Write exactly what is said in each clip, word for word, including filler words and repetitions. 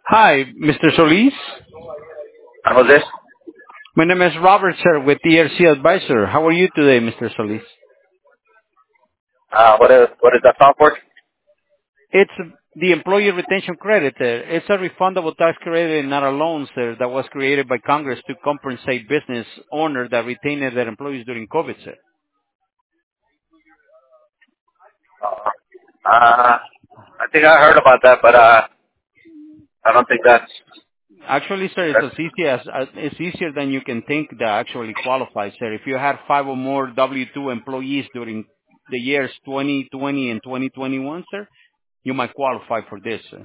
Hi, mister Solis. And who's this? My name is Robert, sir, with T R C Advisor. How are you today, mister Solis? Uh, what is what is that software? It's the Employee Retention Credit, sir. It's a refundable tax credit and not a loan, sir, that was created by Congress to compensate business owners that retained their employees during COVID, sir. Uh, uh, I think I heard about that, but uh, I don't think that's Actually, sir, it's that's. as easy as, as it's easier than you can think that actually qualifies, sir. If you had five or more W two employees during the years twenty twenty and twenty twenty-one, sir, you might qualify for this, sir.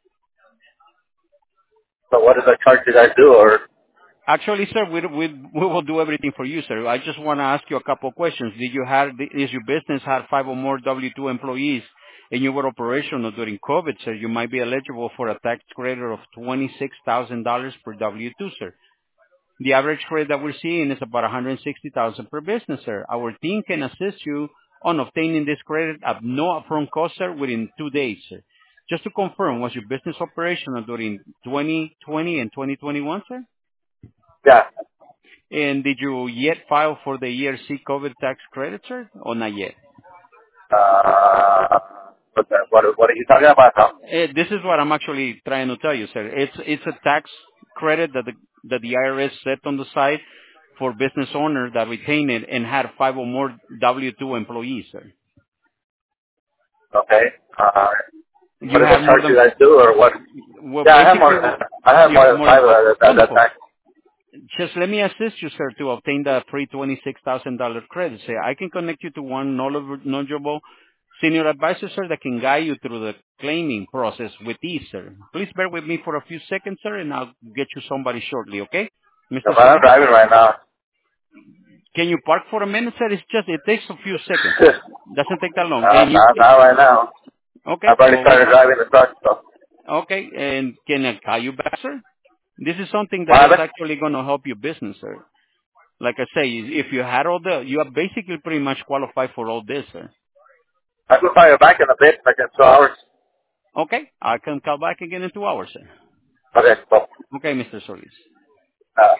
So what is the charge you guys do? Or Actually, sir, we we we will do everything for you, sir. I just want to ask you a couple of questions. Did you have is your business had five or more W two employees and you were operational during COVID, sir? You might be eligible for a tax credit of twenty-six thousand dollars per W two, sir. The average credit that we're seeing is about one hundred sixty thousand per business, sir. Our team can assist you on obtaining this credit at no upfront cost, sir, within two days, sir. Just to confirm, was your business operational during twenty twenty and twenty twenty-one, sir? yeah. And did you yet file for the E R C COVID tax credit, sir, or not yet? Uh, what, the, what what are you talking about now? Eh, This is what I'm actually trying to tell you, sir. It's it's a tax credit that the that the I R S set on the side for business owners that retain it and had five or more W two employees, sir. Okay. Uh, what You is the have more charge you than, guys do, or what? well, Yeah, I have more. basically, Than, I have you more have than more than five five. uh, that that Wonderful. tax. Just let me assist you, sir, to obtain the free twenty-six thousand dollars credit. Say, I can connect you to one knowledge- knowledgeable senior advisor, sir, that can guide you through the claiming process with ease, sir. Please bear with me for a few seconds, sir, and I'll get you somebody shortly, okay? So mister I'm Solis, driving right now. can you park for a minute, sir? It's just, it takes a few seconds, sir. uh, Doesn't take that long. And you, not, not right now. okay, I've already well, started driving the truck. So okay, and can I call you back, sir? This is something what that is happened? actually going to help your business, sir. Like I say, if you had all the, you are basically pretty much qualified for all this, sir. I could call you back in a bit, like in two hours. Okay, I can call back again in two hours, sir. Okay. So. Okay, mister Solis. Uh,